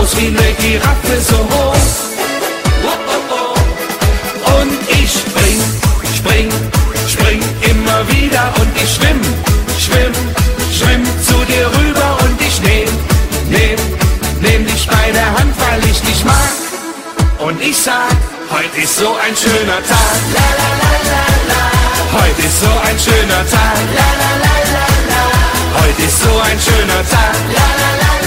groß wie eine Giraffe, so hoch. Und ich spring immer wieder und ich schwimm zu dir rüber und ich nehm dich bei der Hand, weil ich dich mag. Und ich sag, heute ist so ein schöner Tag, la la la la la. Heute ist so ein schöner Tag, la la la la la. Heute ist so ein schöner Tag, la la la.